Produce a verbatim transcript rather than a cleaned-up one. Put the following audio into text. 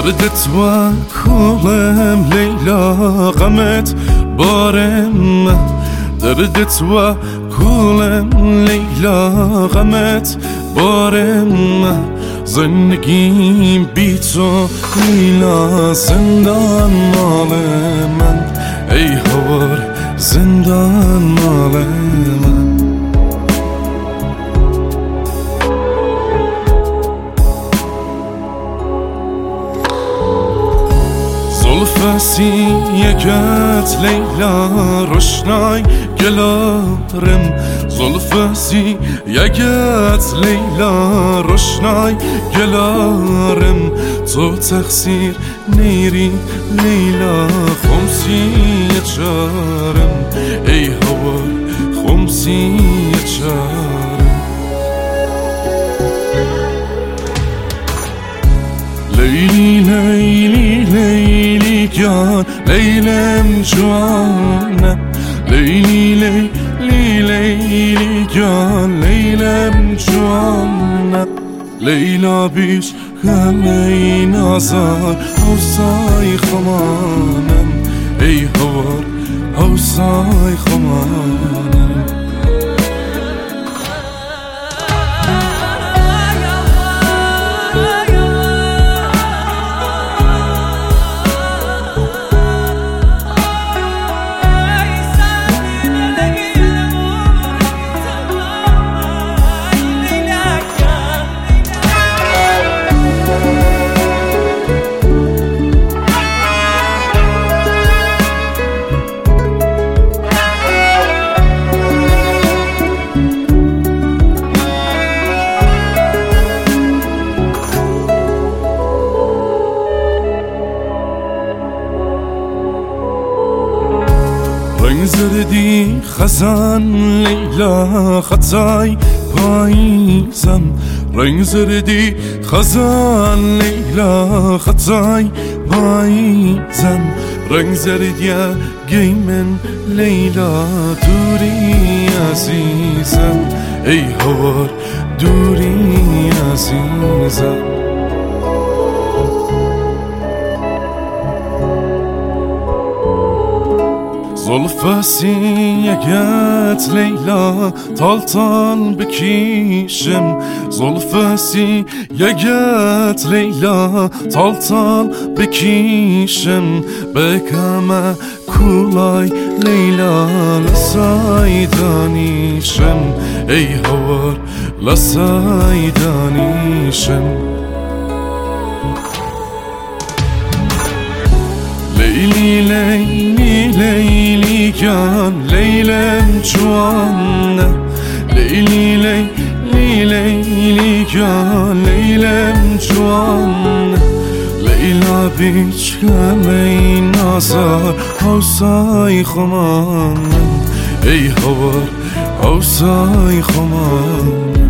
دردت و کولم لیلا غمت بارم دردت و کولم لیلا غمت بارم زندگیم بی تو لیلا زندان مال من ای هوار زندان مال من زلفسی یکت لیلا روشنای گلارم زلفسی یکت لیلا روشنای گلارم تو تقصیر نیری لیلا خمسی چارم ای هوار خمسی چارم لیلی لیلی لیلی جان لیلم جوانم لیلی لیلی لیلی جان لیلم جوانم لیلا بیش همه نازار حوصای خمانم ای هوار حوصای خمانم رنگ زردی خزان لیلا خطای پاییزم رنگ زردی خزان لیلا خطای پاییزم رنگ زردی گیمن لیلا دوری عزیزم ای هوار دوری عزیزم زلفسی یکت لیلا تال تال بکیشم زلفسی یکت لیلا تال تال بکیشم بکم کولای لیلا لسای دانیشم ای هوار لسای دانیشم لیلی لیلی لیلی جان لیلم جوانم لیلی لیلی لیلی جان لیلم جوانم لیلا بیچ همه نازار حوصای خمانم ای هوار حوصای خمانم